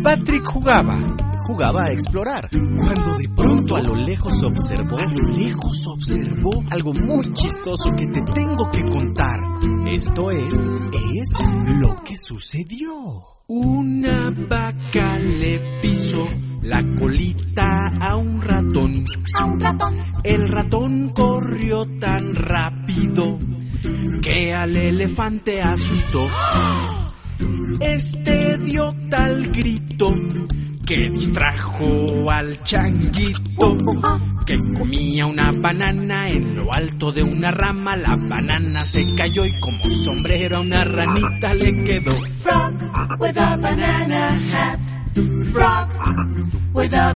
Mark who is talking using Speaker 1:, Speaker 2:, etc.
Speaker 1: Patrick jugaba
Speaker 2: a explorar,
Speaker 1: cuando de pronto
Speaker 2: a lo lejos observó
Speaker 1: algo muy chistoso que te tengo que contar.
Speaker 2: Esto es
Speaker 1: lo que sucedió. Una vaca le pisó la colita a un ratón. El ratón corrió tan rápido que al elefante asustó. Este dio tal grito que distrajo al changuito, que comía una banana en lo alto de una rama. La banana se cayó y como sombrero a una ranita le quedó. Frog with a banana hat. Frog with a